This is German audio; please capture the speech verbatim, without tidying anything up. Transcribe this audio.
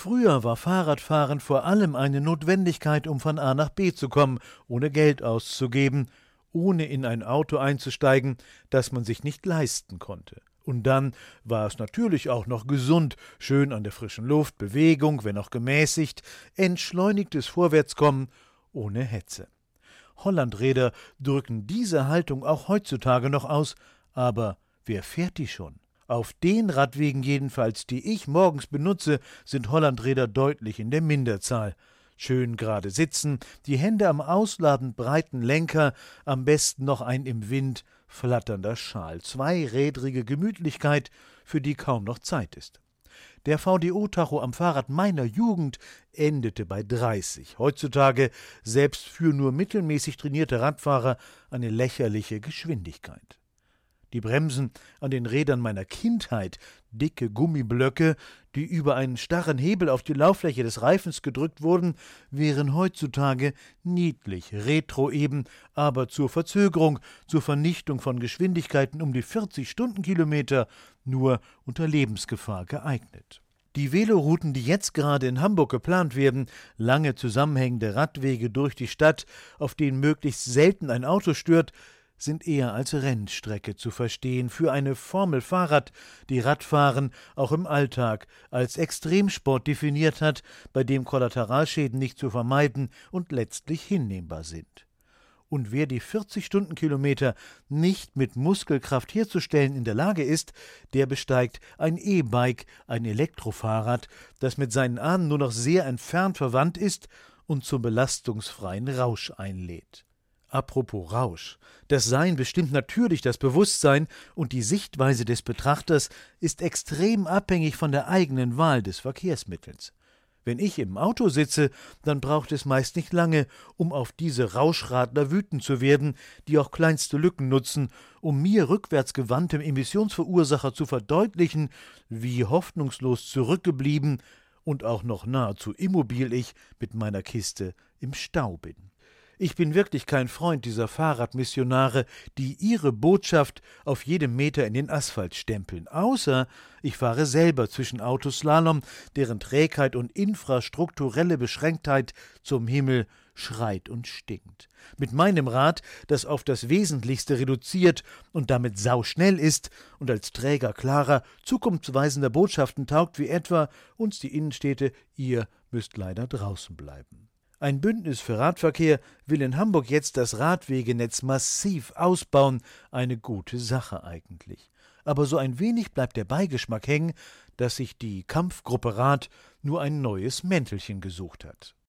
Früher war Fahrradfahren vor allem eine Notwendigkeit, um von A nach B zu kommen, ohne Geld auszugeben, ohne in ein Auto einzusteigen, das man sich nicht leisten konnte. Und dann war es natürlich auch noch gesund, schön an der frischen Luft, Bewegung, wenn auch gemäßigt, entschleunigtes Vorwärtskommen ohne Hetze. Hollandräder drücken diese Haltung auch heutzutage noch aus, aber wer fährt die schon? Auf den Radwegen jedenfalls, die ich morgens benutze, sind Hollandräder deutlich in der Minderzahl. Schön gerade sitzen, die Hände am ausladend breiten Lenker, am besten noch ein im Wind flatternder Schal. Zweirädrige Gemütlichkeit, für die kaum noch Zeit ist. Der V D O-Tacho am Fahrrad meiner Jugend endete bei dreißig. Heutzutage, selbst für nur mittelmäßig trainierte Radfahrer, eine lächerliche Geschwindigkeit. Die Bremsen an den Rädern meiner Kindheit, dicke Gummiblöcke, die über einen starren Hebel auf die Lauffläche des Reifens gedrückt wurden, wären heutzutage niedlich, retro eben, aber zur Verzögerung, zur Vernichtung von Geschwindigkeiten um die vierzig Stundenkilometer nur unter Lebensgefahr geeignet. Die Velorouten, die jetzt gerade in Hamburg geplant werden, lange zusammenhängende Radwege durch die Stadt, auf denen möglichst selten ein Auto stört, sind eher als Rennstrecke zu verstehen für eine Formel Fahrrad, die Radfahren auch im Alltag als Extremsport definiert hat, bei dem Kollateralschäden nicht zu vermeiden und letztlich hinnehmbar sind. Und wer die vierzig Stundenkilometer nicht mit Muskelkraft herzustellen in der Lage ist, der besteigt ein E-Bike, ein Elektrofahrrad, das mit seinen Ahnen nur noch sehr entfernt verwandt ist und zum belastungsfreien Rausch einlädt. Apropos Rausch. Das Sein bestimmt natürlich das Bewusstsein und die Sichtweise des Betrachters ist extrem abhängig von der eigenen Wahl des Verkehrsmittels. Wenn ich im Auto sitze, dann braucht es meist nicht lange, um auf diese Rauschradler wütend zu werden, die auch kleinste Lücken nutzen, um mir rückwärtsgewandtem Emissionsverursacher zu verdeutlichen, wie hoffnungslos zurückgeblieben und auch noch nahezu immobil ich mit meiner Kiste im Stau bin. Ich bin wirklich kein Freund dieser Fahrradmissionare, die ihre Botschaft auf jedem Meter in den Asphalt stempeln, außer ich fahre selber zwischen Autoslalom, deren Trägheit und infrastrukturelle Beschränktheit zum Himmel schreit und stinkt. Mit meinem Rad, das auf das Wesentlichste reduziert und damit sauschnell ist und als Träger klarer, zukunftsweisender Botschaften taugt, wie etwa uns die Innenstädte, ihr müsst leider draußen bleiben. Ein Bündnis für Radverkehr will in Hamburg jetzt das Radwegenetz massiv ausbauen, eine gute Sache eigentlich. Aber so ein wenig bleibt der Beigeschmack hängen, dass sich die Kampfgruppe Rad nur ein neues Mäntelchen gesucht hat.